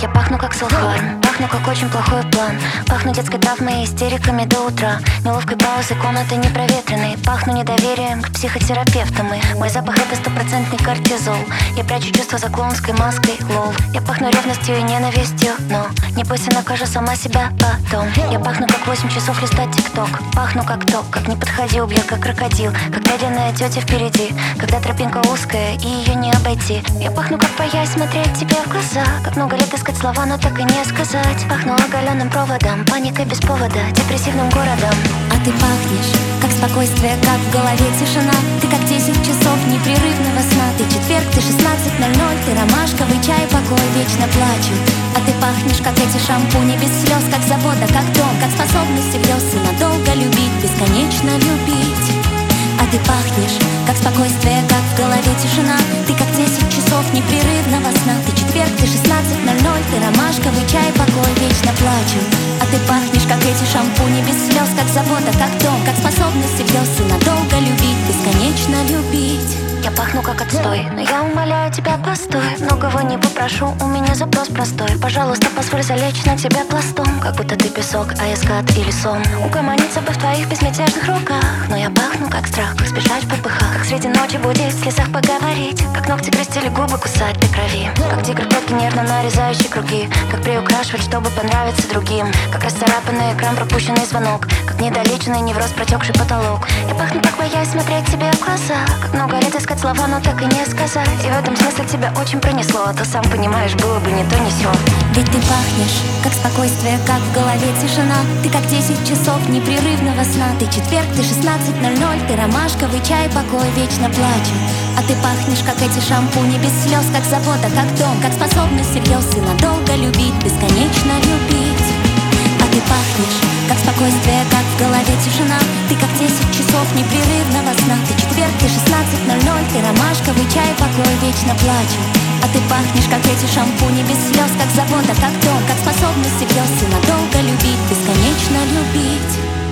Я пахну как селфхарм, пахну как очень плохой план. Пахну детской травмой и истериками до утра, неловкой паузой комнаты непроветренной. Пахну недоверием к психотерапевтам. И мой запах это стопроцентный кортизол. Я прячу чувства за клоунской маской, лол. Я пахну ревностью и ненавистью, но не бойся, накажу сама себя потом. Я пахну как 8 часов листать тикток. Пахну как то, как не подходи, убью как крокодил, как медленная тетя впереди, когда тропинка узкая и ее не обойти. Я пахну как боясь смотреть тебе в глаза, как много лет искать слова, но так и не сказать. Пахну оголенным проводом, паникой без повода, депрессивным городом. А ты пахнешь, как спокойствие, как в голове тишина. Ты как 10 часов непрерывного сна. Ты четверг, ты 16:00, ты ромашковый чай, покой, вечно плачу. А ты пахнешь, как эти шампуни без слез, как забота, как дом, как способность всерьез и надолго любить, бесконечно любить. А ты пахнешь, как спокойствие, как в голове тишина. Ты как 10 часов непрерывного сна. Ты четверг, ты 16:00, ты ромашковый чай, покой, вечно плачу. А ты пахнешь, как эти шампуни без слез, как забота, как дом, как способность всерьез и надолго любить, бесконечно любить. Я пахну как отстой, но я умоляю тебя, постой. Многого не попрошу, у меня запрос простой. Пожалуйста, позволь залечь на тебя пластом, как будто ты песок, а я скат или сон. Угомониться бы в твоих безмятежных руках. Но я пахну как страх, как сбежать в попыхах, как среди ночи будить, в слезах поговорить, как ногти крестили губы, кусать до крови, как тигр клетки нервно нарезающий круги, как приукрашивать, чтобы понравиться другим, как расцарапанный экран, пропущенный звонок, как недолеченный невроз, протекший потолок. Я пахну как боясь смотреть тебе в глаза, как много лет искать слова, но так и не сказать. И в этом смысле тебя очень пронесло, а то сам понимаешь, было бы не то, не сё. Ведь ты пахнешь, как спокойствие, как в голове тишина. Ты как 10 часов непрерывного сна. Ты четверг, ты 16:00, ты ромашковый чай, покой, вечно плачу. А ты пахнешь, как эти шампуни без слез, как забота, как дом, как способность всерьез и надолго любить, бесконечно любить. А ты пахнешь, как спокойствие, как в голове тишина. Ты как 10 часов непрерывного сна. Ты четверг, ты 16:00, ты ромашковый чай, покой, вечно плачу. А ты пахнешь, как эти шампуни без слез, как забота, как дом, как способность всерьез и надолго любить, бесконечно любить.